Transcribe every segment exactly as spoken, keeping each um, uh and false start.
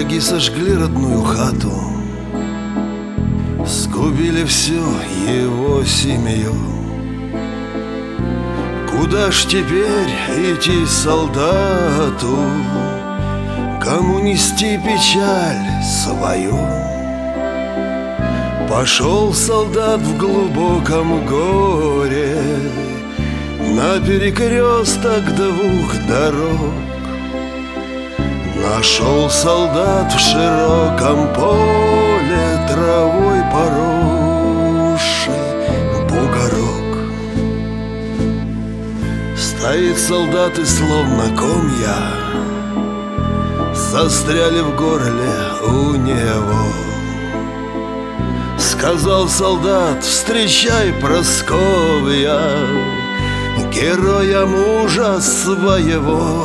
враги сожгли родную хату, сгубили всю его семью. Куда ж теперь идти солдату, кому нести печаль свою? Пошел солдат в глубоком горе на перекресток двух дорог. Нашел солдат в широком поле травой поросший бугорок. Стоит солдат и словно комья застряли в горле у него. Сказал солдат: встречай, Просковья, героя мужа своего.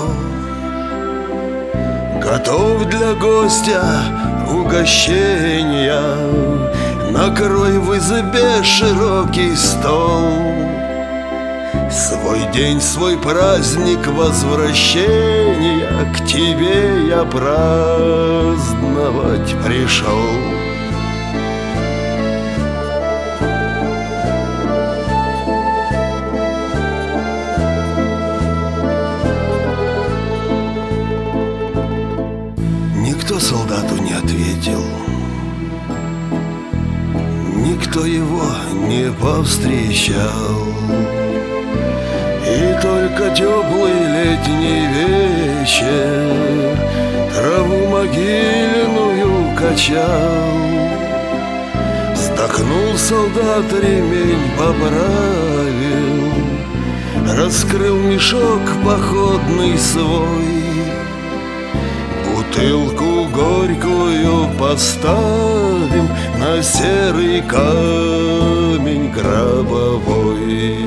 Готов для гостя угощения, накрой в избе широкий стол. Свой день, свой праздник возвращения к тебе я праздновать пришел. Никто солдату не ответил, никто его не повстречал. И только теплый летний вечер траву могильную качал. Вздохнул солдат, ремень поправил, раскрыл мешок походный свой. Бутылку горькую поставим на серый камень гробовой.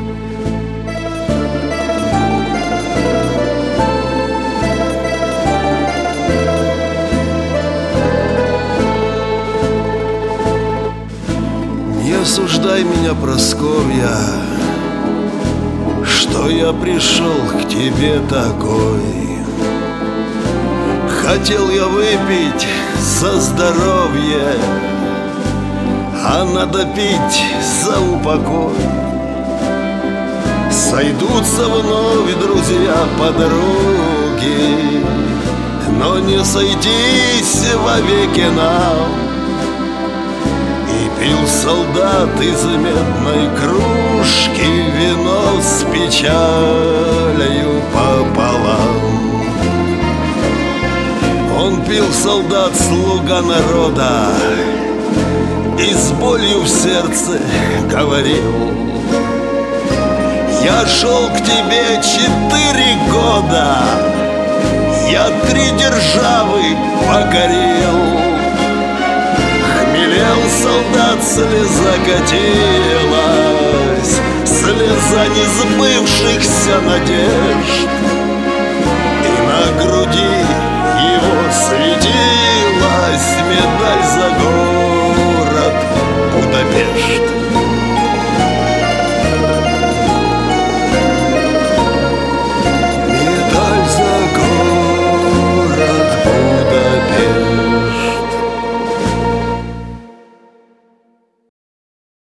Не осуждай меня, Просковья, что я пришел к тебе такой. Хотел я выпить за здоровье, а надо пить за упокой. Сойдутся вновь друзья-подруги, но не сойтись вовеки нам. И пил солдат из медной кружки вино с печалью пополам. Он пил, солдат, слуга народа, и с болью в сердце говорил: я шел к тебе четыре года, я три державы покорил. Хмелел солдат, слеза катилась, слеза несбывшихся надежд. И на груди его светил